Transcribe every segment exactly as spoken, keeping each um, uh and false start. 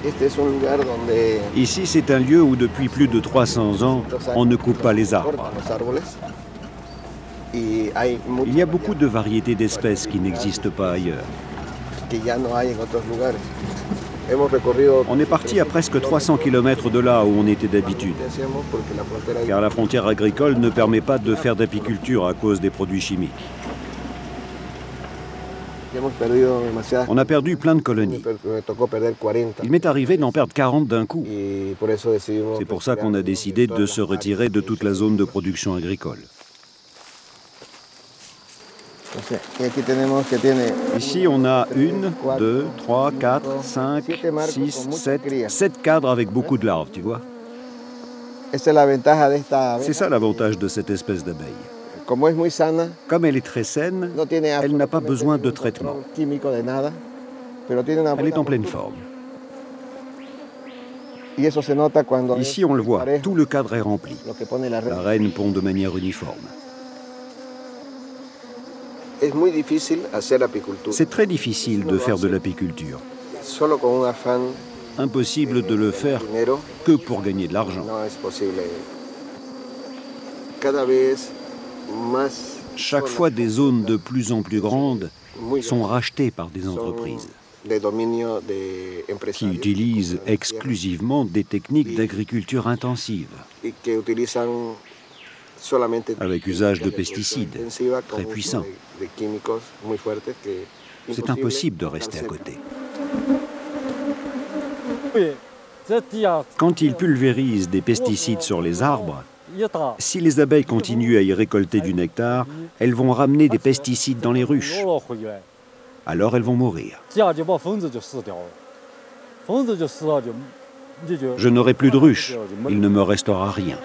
Ici, c'est un lieu où depuis plus de trois cents ans, on ne coupe pas les arbres. Il y a beaucoup de variétés d'espèces qui n'existent pas ailleurs. On est parti à presque trois cents kilomètres de là où on était d'habitude, car la frontière agricole ne permet pas de faire d'apiculture à cause des produits chimiques. On a perdu plein de colonies. Il m'est arrivé d'en perdre quarante d'un coup. C'est pour ça qu'on a décidé de se retirer de toute la zone de production agricole. Ici, on a une, deux, trois, quatre, cinq, six, sept, sept cadres avec beaucoup de larves, tu vois. C'est ça l'avantage de cette espèce d'abeille. Comme elle est très saine, elle n'a pas besoin de traitement. Elle est en pleine forme. Ici, on le voit, tout le cadre est rempli. La reine pond de manière uniforme. C'est très difficile de faire de l'apiculture. Impossible de le faire que pour gagner de l'argent. Chaque fois, des zones de plus en plus grandes sont rachetées par des entreprises qui utilisent exclusivement des techniques d'agriculture intensive, avec usage de pesticides très puissants. C'est impossible de rester à côté. Quand ils pulvérisent des pesticides sur les arbres, si les abeilles continuent à y récolter du nectar, elles vont ramener des pesticides dans les ruches. Alors elles vont mourir. Je n'aurai plus de ruches, il ne me restera rien.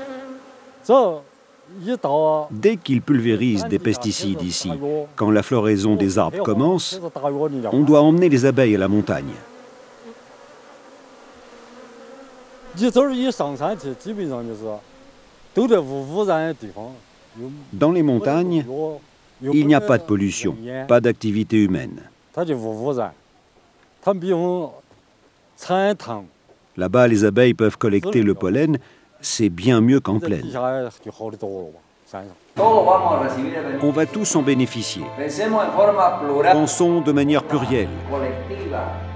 Dès qu'ils pulvérisent des pesticides ici, quand la floraison des arbres commence, on doit emmener les abeilles à la montagne. Dans les montagnes, il n'y a pas de pollution, pas d'activité humaine. Là-bas, les abeilles peuvent collecter le pollen, c'est bien mieux qu'en plaine. On va tous en bénéficier. Pensons de manière plurielle.